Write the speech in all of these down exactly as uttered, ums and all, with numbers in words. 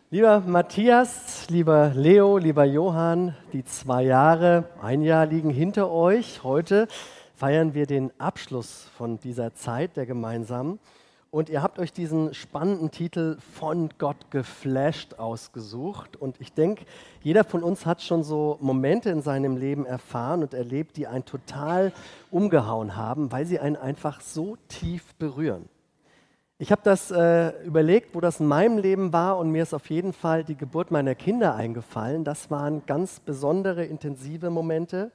Lieber Matthias, lieber Leo, lieber Johann, die zwei Jahre, ein Jahr liegen hinter euch. Heute feiern wir den Abschluss von dieser Zeit der gemeinsamen. Und ihr habt euch diesen spannenden Titel "Von Gott geflasht" ausgesucht. Und ich denke, jeder von uns hat schon so Momente in seinem Leben erfahren und erlebt, die einen total umgehauen haben, weil sie einen einfach so tief berühren. Ich habe das äh, überlegt, wo das in meinem Leben war, und mir ist auf jeden Fall die Geburt meiner Kinder eingefallen. Das waren ganz besondere, intensive Momente,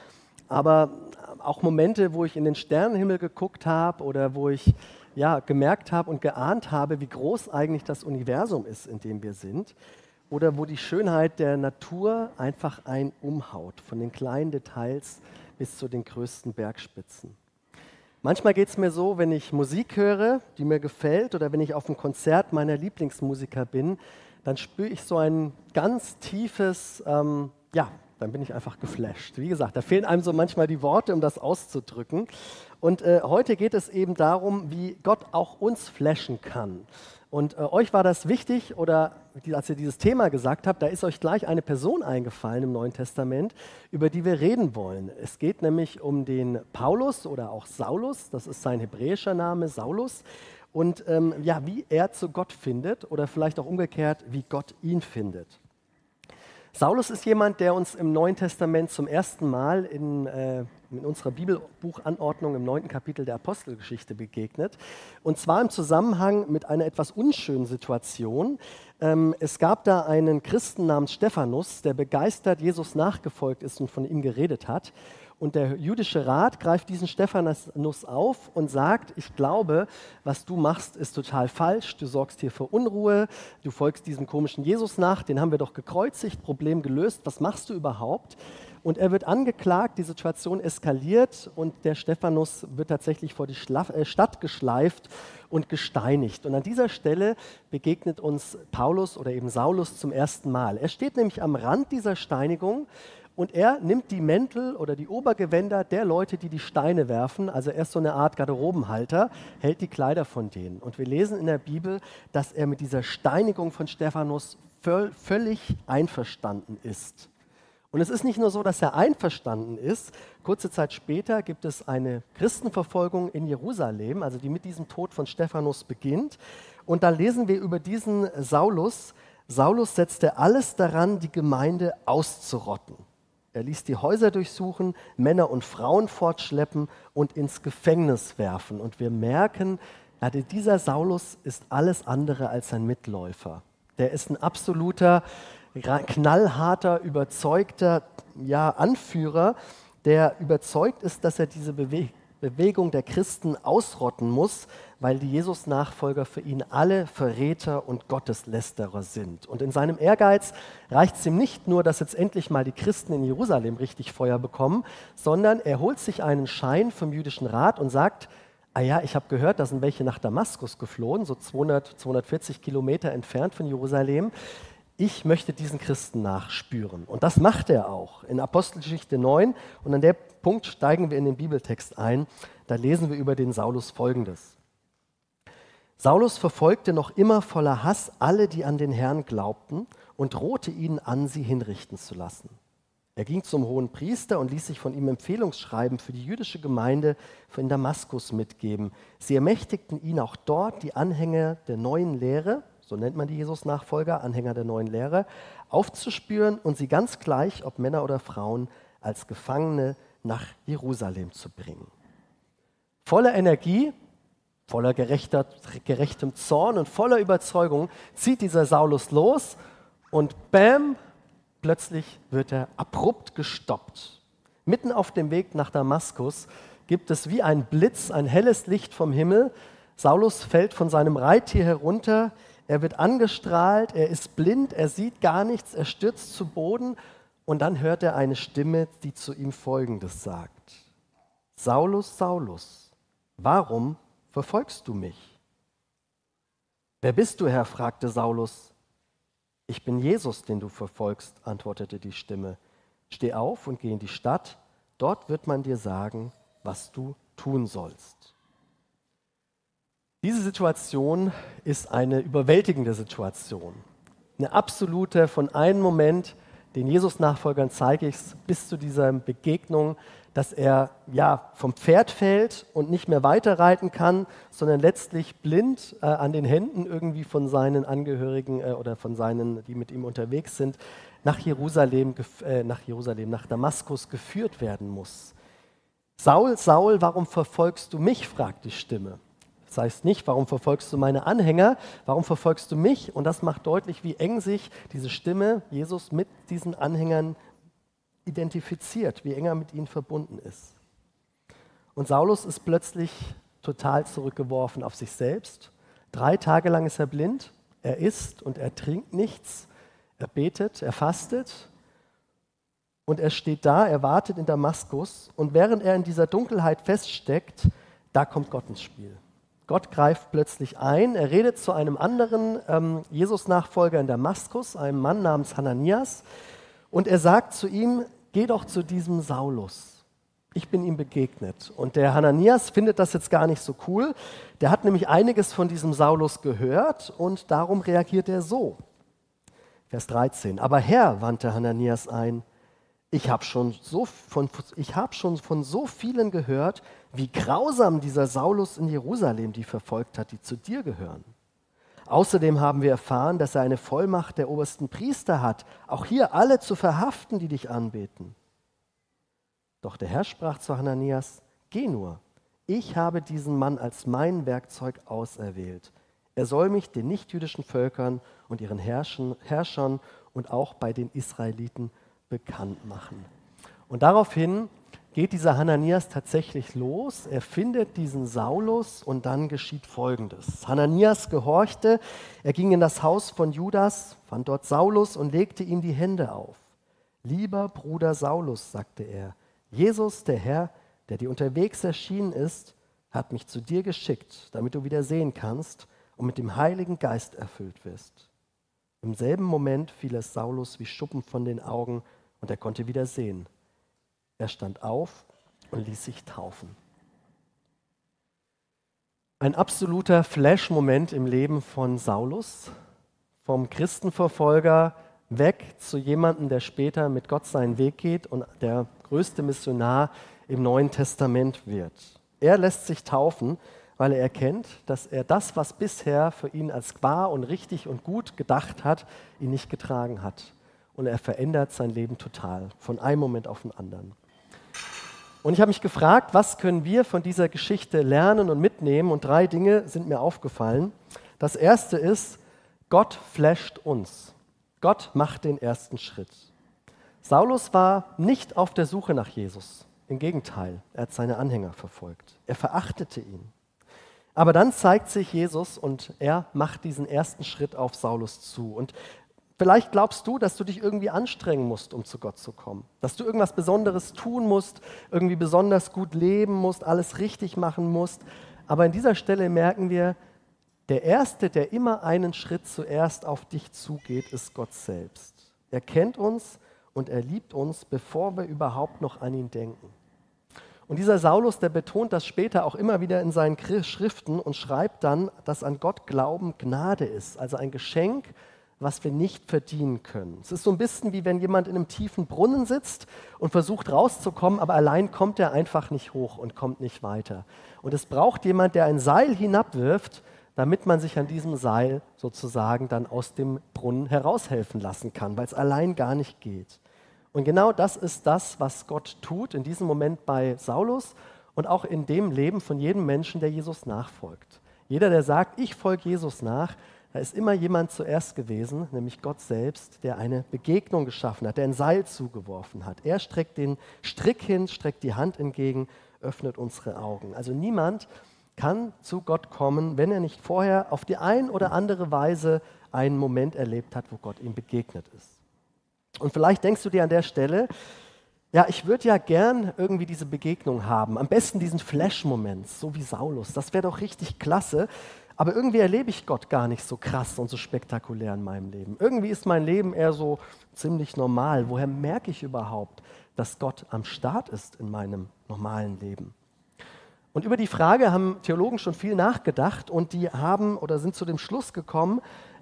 aber auch Momente, wo ich in den Sternenhimmel geguckt habe oder wo ich ja, gemerkt habe und geahnt habe, wie groß eigentlich das Universum ist, in dem wir sind, oder wo die Schönheit der Natur einfach einen umhaut, von den kleinen Details bis zu den größten Bergspitzen. Manchmal geht es mir so, wenn ich Musik höre, die mir gefällt, oder wenn ich auf einem Konzert meiner Lieblingsmusiker bin, dann spüre ich so ein ganz tiefes, ähm, ja, dann bin ich einfach geflasht. Wie gesagt, da fehlen einem so manchmal die Worte, um das auszudrücken. Und äh, heute geht es eben darum, wie Gott auch uns flashen kann. Und äh, euch war das wichtig, oder als ihr dieses Thema gesagt habt, da ist euch gleich eine Person eingefallen im Neuen Testament, über die wir reden wollen. Es geht nämlich um den Paulus oder auch Saulus, das ist sein hebräischer Name, Saulus. Und ähm, ja, wie er zu Gott findet, oder vielleicht auch umgekehrt, wie Gott ihn findet. Saulus ist jemand, der uns im Neuen Testament zum ersten Mal in, äh, in unserer Bibelbuchanordnung im neunten Kapitel der Apostelgeschichte begegnet. Und zwar im Zusammenhang mit einer etwas unschönen Situation. Ähm, es gab da einen Christen namens Stephanus, der begeistert Jesus nachgefolgt ist und von ihm geredet hat. Und der jüdische Rat greift diesen Stephanus auf und sagt: Ich glaube, was du machst, ist total falsch. Du sorgst hier für Unruhe, du folgst diesem komischen Jesus nach, den haben wir doch gekreuzigt, Problem gelöst, was machst du überhaupt? Und er wird angeklagt, die Situation eskaliert und der Stephanus wird tatsächlich vor die Schlaf- äh, Stadt geschleift und gesteinigt. Und an dieser Stelle begegnet uns Paulus oder eben Saulus zum ersten Mal. Er steht nämlich am Rand dieser Steinigung. Und er nimmt die Mäntel oder die Obergewänder der Leute, die die Steine werfen, also er ist so eine Art Garderobenhalter, hält die Kleider von denen. Und wir lesen in der Bibel, dass er mit dieser Steinigung von Stephanus völ- völlig einverstanden ist. Und es ist nicht nur so, dass er einverstanden ist. Kurze Zeit später gibt es eine Christenverfolgung in Jerusalem, also die mit diesem Tod von Stephanus beginnt. Und da lesen wir über diesen Saulus: Saulus setzte alles daran, die Gemeinde auszurotten. Er ließ die Häuser durchsuchen, Männer und Frauen fortschleppen und ins Gefängnis werfen. Und wir merken, ja, dieser Saulus ist alles andere als ein Mitläufer. Der ist ein absoluter, knallharter, überzeugter ja, Anführer, der überzeugt ist, dass er diese Bewe- Bewegung der Christen ausrotten muss, weil die Jesus-Nachfolger für ihn alle Verräter und Gotteslästerer sind. Und in seinem Ehrgeiz reicht es ihm nicht nur, dass jetzt endlich mal die Christen in Jerusalem richtig Feuer bekommen, sondern er holt sich einen Schein vom jüdischen Rat und sagt: Ah ja, ich habe gehört, da sind welche nach Damaskus geflohen, so zweihundert, zweihundertvierzig Kilometer entfernt von Jerusalem. Ich möchte diesen Christen nachspüren. Und das macht er auch in Apostelgeschichte neun. Und an dem Punkt steigen wir in den Bibeltext ein. Da lesen wir über den Saulus Folgendes. Saulus verfolgte noch immer voller Hass alle, die an den Herrn glaubten, und drohte ihnen an, sie hinrichten zu lassen. Er ging zum hohen Priester und ließ sich von ihm Empfehlungsschreiben für die jüdische Gemeinde in Damaskus mitgeben. Sie ermächtigten ihn auch dort, die Anhänger der neuen Lehre, so nennt man die Jesus-Nachfolger, Anhänger der neuen Lehre, aufzuspüren und sie ganz gleich, ob Männer oder Frauen, als Gefangene nach Jerusalem zu bringen. Voller Energie, voller gerechter, gerechtem Zorn und voller Überzeugung zieht dieser Saulus los und bam, plötzlich wird er abrupt gestoppt. Mitten auf dem Weg nach Damaskus gibt es wie ein Blitz, ein helles Licht vom Himmel. Saulus fällt von seinem Reittier herunter, er wird angestrahlt, er ist blind, er sieht gar nichts, er stürzt zu Boden und dann hört er eine Stimme, die zu ihm Folgendes sagt: Saulus, Saulus, warum verfolgst du mich? Wer bist du, Herr? Fragte Saulus. Ich bin Jesus, den du verfolgst, antwortete die Stimme. Steh auf und geh in die Stadt, dort wird man dir sagen, was du tun sollst. Diese Situation ist eine überwältigende Situation. Eine absolute, von einem Moment, den Jesus-Nachfolgern zeige ich es, bis zu dieser Begegnung, dass er ja vom Pferd fällt und nicht mehr weiterreiten kann, sondern letztlich blind äh, an den Händen irgendwie von seinen Angehörigen äh, oder von seinen, die mit ihm unterwegs sind, nach Jerusalem, äh, nach Jerusalem, nach Damaskus geführt werden muss. Saul, Saul, warum verfolgst du mich? Fragt die Stimme. Das heißt nicht, warum verfolgst du meine Anhänger, warum verfolgst du mich? Und das macht deutlich, wie eng sich diese Stimme, Jesus, mit diesen Anhängern identifiziert, wie eng er mit ihnen verbunden ist. Und Saulus ist plötzlich total zurückgeworfen auf sich selbst. Drei Tage lang ist er blind, er isst und er trinkt nichts, er betet, er fastet und er steht da, er wartet in Damaskus und während er in dieser Dunkelheit feststeckt, da kommt Gott ins Spiel. Gott greift plötzlich ein, er redet zu einem anderen ähm, Jesus-Nachfolger in Damaskus, einem Mann namens Hananias, und er sagt zu ihm, geh doch zu diesem Saulus. Ich bin ihm begegnet. Und der Hananias findet das jetzt gar nicht so cool. Der hat nämlich einiges von diesem Saulus gehört und darum reagiert er so. Vers dreizehn. Aber Herr, wandte Hananias ein, ich habe schon, so von, ich hab schon von so vielen gehört, wie grausam dieser Saulus in Jerusalem die verfolgt hat, die zu dir gehören. Außerdem haben wir erfahren, dass er eine Vollmacht der obersten Priester hat, auch hier alle zu verhaften, die dich anbeten. Doch der Herr sprach zu Hananias, geh nur, ich habe diesen Mann als mein Werkzeug auserwählt. Er soll mich den nichtjüdischen Völkern und ihren Herrschen, Herrschern und auch bei den Israeliten bekannt machen. Und daraufhin geht dieser Hananias tatsächlich los, er findet diesen Saulus und dann geschieht Folgendes. Hananias gehorchte, er ging in das Haus von Judas, fand dort Saulus und legte ihm die Hände auf. Lieber Bruder Saulus, sagte er, Jesus, der Herr, der dir unterwegs erschienen ist, hat mich zu dir geschickt, damit du wieder sehen kannst und mit dem Heiligen Geist erfüllt wirst. Im selben Moment fiel es Saulus wie Schuppen von den Augen und er konnte wieder sehen. Er stand auf und ließ sich taufen. Ein absoluter Flash-Moment im Leben von Saulus, vom Christenverfolger weg zu jemandem, der später mit Gott seinen Weg geht und der größte Missionar im Neuen Testament wird. Er lässt sich taufen, weil er erkennt, dass er das, was bisher für ihn als wahr und richtig und gut gedacht hat, ihn nicht getragen hat. Und er verändert sein Leben total, von einem Moment auf den anderen. Und ich habe mich gefragt, was können wir von dieser Geschichte lernen und mitnehmen? Und drei Dinge sind mir aufgefallen. Das erste ist, Gott flasht uns. Gott macht den ersten Schritt. Saulus war nicht auf der Suche nach Jesus. Im Gegenteil, er hat seine Anhänger verfolgt. Er verachtete ihn. Aber dann zeigt sich Jesus und er macht diesen ersten Schritt auf Saulus zu. Und vielleicht glaubst du, dass du dich irgendwie anstrengen musst, um zu Gott zu kommen. Dass du irgendwas Besonderes tun musst, irgendwie besonders gut leben musst, alles richtig machen musst. Aber an dieser Stelle merken wir, der Erste, der immer einen Schritt zuerst auf dich zugeht, ist Gott selbst. Er kennt uns und er liebt uns, bevor wir überhaupt noch an ihn denken. Und dieser Saulus, der betont das später auch immer wieder in seinen Schriften und schreibt dann, dass an Gott Glauben Gnade ist, also ein Geschenk, was wir nicht verdienen können. Es ist so ein bisschen wie wenn jemand in einem tiefen Brunnen sitzt und versucht rauszukommen, aber allein kommt er einfach nicht hoch und kommt nicht weiter. Und es braucht jemand, der ein Seil hinabwirft, damit man sich an diesem Seil sozusagen dann aus dem Brunnen heraushelfen lassen kann, weil es allein gar nicht geht. Und genau das ist das, was Gott tut in diesem Moment bei Saulus und auch in dem Leben von jedem Menschen, der Jesus nachfolgt. Jeder, der sagt, ich folge Jesus nach, da ist immer jemand zuerst gewesen, nämlich Gott selbst, der eine Begegnung geschaffen hat, der ein Seil zugeworfen hat. Er streckt den Strick hin, streckt die Hand entgegen, öffnet unsere Augen. Also niemand kann zu Gott kommen, wenn er nicht vorher auf die ein oder andere Weise einen Moment erlebt hat, wo Gott ihm begegnet ist. Und vielleicht denkst du dir an der Stelle, ja, ich würde ja gern irgendwie diese Begegnung haben, am besten diesen Flash-Moment, so wie Saulus, das wäre doch richtig klasse, aber irgendwie erlebe ich Gott gar nicht so krass und so spektakulär in meinem Leben. Irgendwie ist mein Leben eher so ziemlich normal. Woher merke ich überhaupt, dass Gott am Start ist in meinem normalen Leben? Und über die Frage haben Theologen schon viel nachgedacht und die haben oder sind zu dem Schluss gekommen,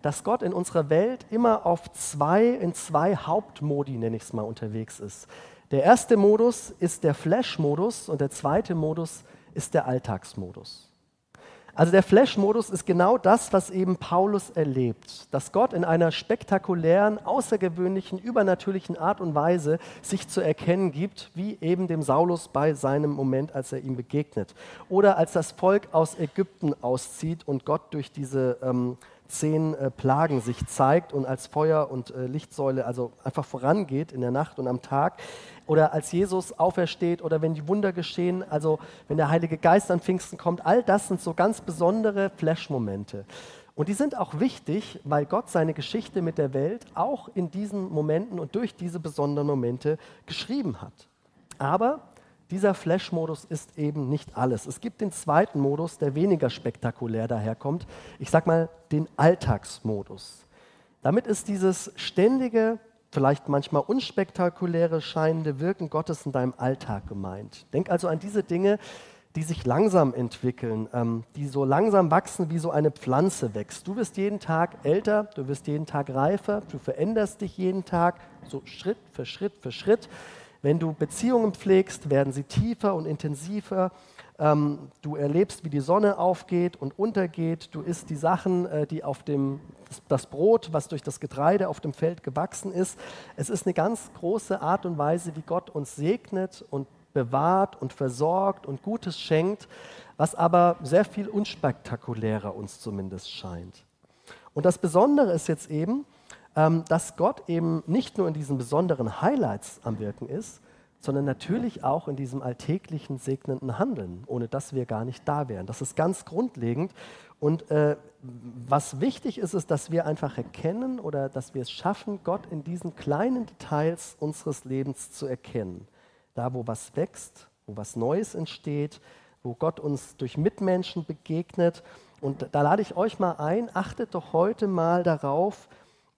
dass Gott in unserer Welt immer auf zwei, in zwei Hauptmodi, nenne ich es mal, unterwegs ist. Der erste Modus ist der Flash-Modus und der zweite Modus ist der Alltagsmodus. Also der Flash-Modus ist genau das, was eben Paulus erlebt, dass Gott in einer spektakulären, außergewöhnlichen, übernatürlichen Art und Weise sich zu erkennen gibt, wie eben dem Saulus bei seinem Moment, als er ihm begegnet. Oder als das Volk aus Ägypten auszieht und Gott durch diese ähm, zehn äh, Plagen sich zeigt und als Feuer und äh, Lichtsäule also einfach vorangeht in der Nacht und am Tag. Oder als Jesus aufersteht oder wenn die Wunder geschehen, also wenn der Heilige Geist an Pfingsten kommt, all das sind so ganz besondere Flash-Momente. Und die sind auch wichtig, weil Gott seine Geschichte mit der Welt auch in diesen Momenten und durch diese besonderen Momente geschrieben hat. Aber dieser Flash-Modus ist eben nicht alles. Es gibt den zweiten Modus, der weniger spektakulär daherkommt. Ich sage mal den Alltagsmodus. Damit ist dieses ständige, vielleicht manchmal unspektakuläre scheinende Wirken Gottes in deinem Alltag gemeint. Denk also an diese Dinge, die sich langsam entwickeln, ähm, die so langsam wachsen, wie so eine Pflanze wächst. Du wirst jeden Tag älter, du wirst jeden Tag reifer, du veränderst dich jeden Tag, so Schritt für Schritt für Schritt. Wenn du Beziehungen pflegst, werden sie tiefer und intensiver. Ähm, du erlebst, wie die Sonne aufgeht und untergeht. Du isst die Sachen, äh, die auf dem, das, das Brot, was durch das Getreide auf dem Feld gewachsen ist. Es ist eine ganz große Art und Weise, wie Gott uns segnet und bewahrt und versorgt und Gutes schenkt, was aber sehr viel unspektakulärer uns zumindest scheint. Und das Besondere ist jetzt eben, dass Gott eben nicht nur in diesen besonderen Highlights am Wirken ist, sondern natürlich auch in diesem alltäglichen segnenden Handeln, ohne dass wir gar nicht da wären. Das ist ganz grundlegend. Und äh, was wichtig ist, ist, dass wir einfach erkennen oder dass wir es schaffen, Gott in diesen kleinen Details unseres Lebens zu erkennen. Da, wo was wächst, wo was Neues entsteht, wo Gott uns durch Mitmenschen begegnet. Und da lade ich euch mal ein, achtet doch heute mal darauf,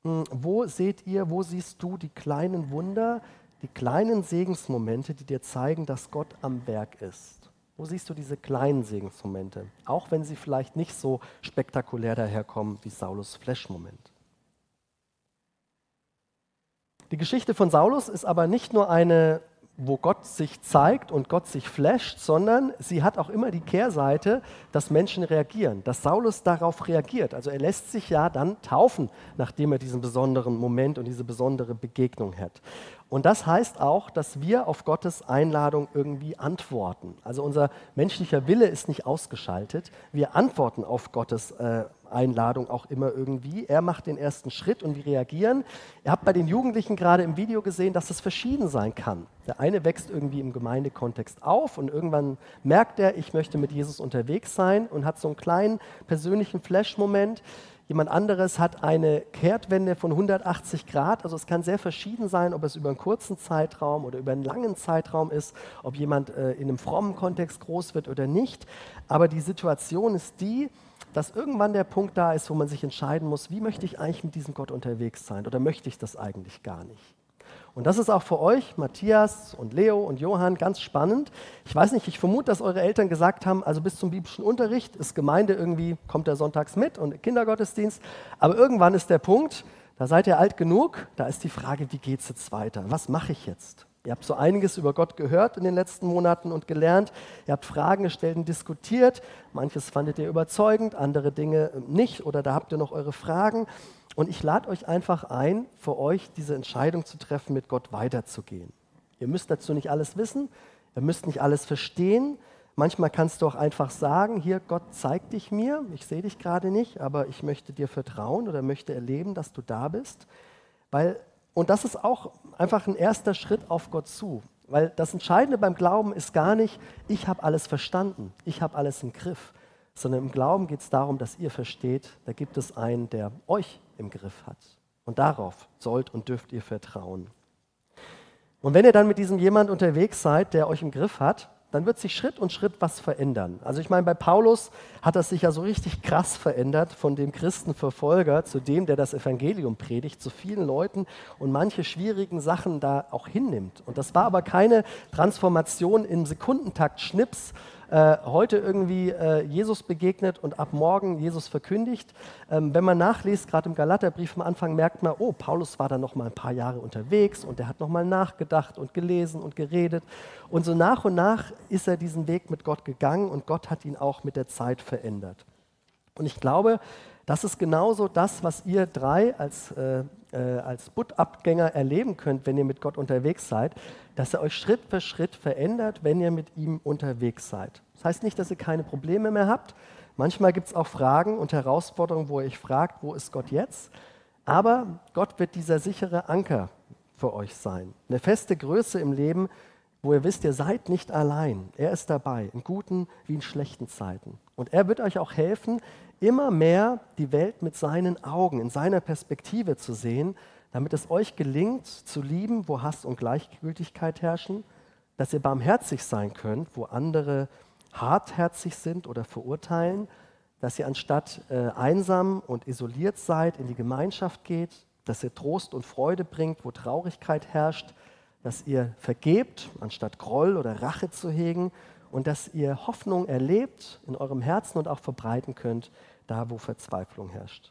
wo seht ihr, wo siehst du die kleinen Wunder, die kleinen Segensmomente, die dir zeigen, dass Gott am Werk ist? Wo siehst du diese kleinen Segensmomente, auch wenn sie vielleicht nicht so spektakulär daherkommen wie Saulus Flash-Moment? Die Geschichte von Saulus ist aber nicht nur eine, wo Gott sich zeigt und Gott sich flasht, sondern sie hat auch immer die Kehrseite, dass Menschen reagieren, dass Saulus darauf reagiert. Also er lässt sich ja dann taufen, nachdem er diesen besonderen Moment und diese besondere Begegnung hat. Und das heißt auch, dass wir auf Gottes Einladung irgendwie antworten. Also unser menschlicher Wille ist nicht ausgeschaltet. Wir antworten auf Gottes äh, Einladung auch immer irgendwie. Er macht den ersten Schritt und wir reagieren. Ihr habt bei den Jugendlichen gerade im Video gesehen, dass es verschieden sein kann. Der eine wächst irgendwie im Gemeindekontext auf und irgendwann merkt er, ich möchte mit Jesus unterwegs sein und hat so einen kleinen persönlichen Flash-Moment. Jemand anderes hat eine Kehrtwende von hundertachtzig Grad, also es kann sehr verschieden sein, ob es über einen kurzen Zeitraum oder über einen langen Zeitraum ist, ob jemand äh, in einem frommen Kontext groß wird oder nicht. Aber die Situation ist die, dass irgendwann der Punkt da ist, wo man sich entscheiden muss, wie möchte ich eigentlich mit diesem Gott unterwegs sein oder möchte ich das eigentlich gar nicht? Und das ist auch für euch, Matthias und Leo und Johann, ganz spannend. Ich weiß nicht, ich vermute, dass eure Eltern gesagt haben, also bis zum biblischen Unterricht ist Gemeinde irgendwie, kommt der sonntags mit und Kindergottesdienst. Aber irgendwann ist der Punkt, da seid ihr alt genug, da ist die Frage, wie geht es jetzt weiter? Was mache ich jetzt? Ihr habt so einiges über Gott gehört in den letzten Monaten und gelernt. Ihr habt Fragen gestellt und diskutiert. Manches fandet ihr überzeugend, andere Dinge nicht oder da habt ihr noch eure Fragen. Und ich lade euch einfach ein, für euch diese Entscheidung zu treffen, mit Gott weiterzugehen. Ihr müsst dazu nicht alles wissen, ihr müsst nicht alles verstehen. Manchmal kannst du auch einfach sagen, hier, Gott, zeig dich mir, ich sehe dich gerade nicht, aber ich möchte dir vertrauen oder möchte erleben, dass du da bist. Weil, und das ist auch einfach ein erster Schritt auf Gott zu. Weil das Entscheidende beim Glauben ist gar nicht, ich habe alles verstanden, ich habe alles im Griff. Sondern im Glauben geht es darum, dass ihr versteht, da gibt es einen, der euch im Griff hat. Und darauf sollt und dürft ihr vertrauen. Und wenn ihr dann mit diesem jemand unterwegs seid, der euch im Griff hat, dann wird sich Schritt und Schritt was verändern. Also ich meine, bei Paulus hat das sich ja so richtig krass verändert, von dem Christenverfolger zu dem, der das Evangelium predigt, zu vielen Leuten und manche schwierigen Sachen da auch hinnimmt. Und das war aber keine Transformation im Sekundentakt Schnips, äh, heute irgendwie äh, Jesus begegnet und ab morgen Jesus verkündigt. Ähm, wenn man nachliest, gerade im Galaterbrief am Anfang, merkt man, oh, Paulus war da noch mal ein paar Jahre unterwegs und der hat noch mal nachgedacht und gelesen und geredet. Und so nach und nach ist er diesen Weg mit Gott gegangen und Gott hat ihn auch mit der Zeit verändert. Und ich glaube, das ist genauso das, was ihr drei als, äh, äh, als Butt-Abgänger erleben könnt, wenn ihr mit Gott unterwegs seid, dass er euch Schritt für Schritt verändert, wenn ihr mit ihm unterwegs seid. Das heißt nicht, dass ihr keine Probleme mehr habt. Manchmal gibt es auch Fragen und Herausforderungen, wo ihr euch fragt, wo ist Gott jetzt? Aber Gott wird dieser sichere Anker für euch sein. Eine feste Größe im Leben, wo ihr wisst, ihr seid nicht allein. Er ist dabei, in guten wie in schlechten Zeiten. Und er wird euch auch helfen, immer mehr die Welt mit seinen Augen, in seiner Perspektive zu sehen, damit es euch gelingt, zu lieben, wo Hass und Gleichgültigkeit herrschen, dass ihr barmherzig sein könnt, wo andere hartherzig sind oder verurteilen, dass ihr anstatt äh, einsam und isoliert seid, in die Gemeinschaft geht, dass ihr Trost und Freude bringt, wo Traurigkeit herrscht, dass ihr vergebt, anstatt Groll oder Rache zu hegen, und dass ihr Hoffnung erlebt in eurem Herzen und auch verbreiten könnt, da wo Verzweiflung herrscht.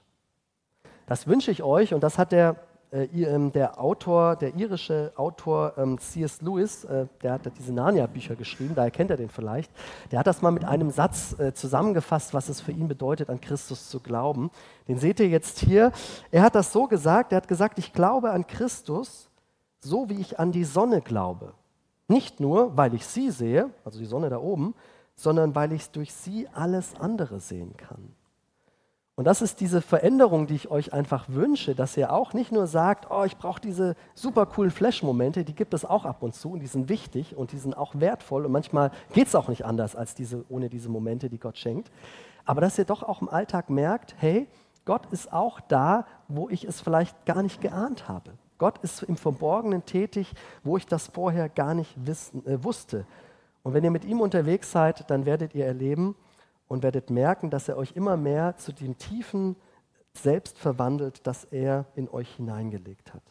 Das wünsche ich euch, und das hat der, äh, der Autor, der irische Autor ähm, C S Lewis, äh, der hat diese Narnia-Bücher geschrieben, daher kennt er den vielleicht, der hat das mal mit einem Satz äh, zusammengefasst, was es für ihn bedeutet, an Christus zu glauben. Den seht ihr jetzt hier. Er hat das so gesagt, er hat gesagt, ich glaube an Christus, so wie ich an die Sonne glaube. Nicht nur, weil ich sie sehe, also die Sonne da oben, sondern weil ich durch sie alles andere sehen kann. Und das ist diese Veränderung, die ich euch einfach wünsche, dass ihr auch nicht nur sagt, oh, ich brauche diese super coolen Flash-Momente, die gibt es auch ab und zu und die sind wichtig und die sind auch wertvoll und manchmal geht es auch nicht anders als diese, ohne diese Momente, die Gott schenkt. Aber dass ihr doch auch im Alltag merkt, hey, Gott ist auch da, wo ich es vielleicht gar nicht geahnt habe. Gott ist im Verborgenen tätig, wo ich das vorher gar nicht wissen, äh, wusste. Und wenn ihr mit ihm unterwegs seid, dann werdet ihr erleben und werdet merken, dass er euch immer mehr zu dem tiefen Selbst verwandelt, das er in euch hineingelegt hat.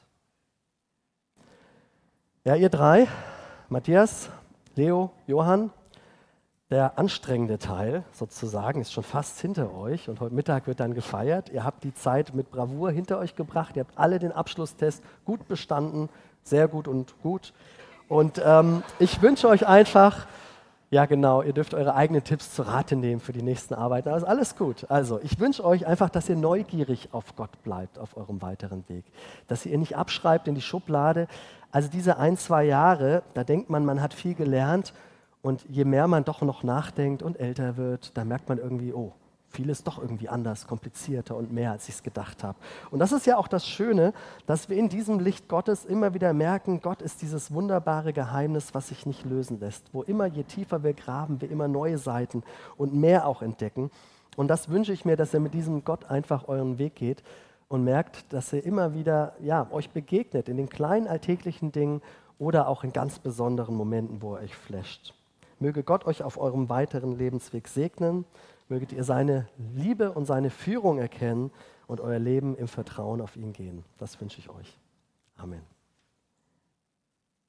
Ja, ihr drei, Matthias, Leo, Johann, der anstrengende Teil sozusagen ist schon fast hinter euch und heute Mittag wird dann gefeiert. Ihr habt die Zeit mit Bravour hinter euch gebracht. Ihr habt alle den Abschlusstest gut bestanden, sehr gut und gut. Und ähm, ich wünsche euch einfach, ja genau, ihr dürft eure eigenen Tipps zu Rate nehmen für die nächsten Arbeiten. Aber ist alles gut. Also ich wünsche euch einfach, dass ihr neugierig auf Gott bleibt, auf eurem weiteren Weg. Dass ihr ihn nicht abschreibt in die Schublade. Also diese ein, zwei Jahre, da denkt man, man hat viel gelernt. Und je mehr man doch noch nachdenkt und älter wird, da merkt man irgendwie, oh, vieles doch irgendwie anders, komplizierter und mehr, als ich es gedacht habe. Und das ist ja auch das Schöne, dass wir in diesem Licht Gottes immer wieder merken, Gott ist dieses wunderbare Geheimnis, was sich nicht lösen lässt. Wo immer, je tiefer wir graben, wir immer neue Seiten und mehr auch entdecken. Und das wünsche ich mir, dass ihr mit diesem Gott einfach euren Weg geht und merkt, dass ihr immer wieder ja, euch begegnet in den kleinen alltäglichen Dingen oder auch in ganz besonderen Momenten, wo er euch flasht. Möge Gott euch auf eurem weiteren Lebensweg segnen, möget ihr seine Liebe und seine Führung erkennen und euer Leben im Vertrauen auf ihn gehen. Das wünsche ich euch. Amen.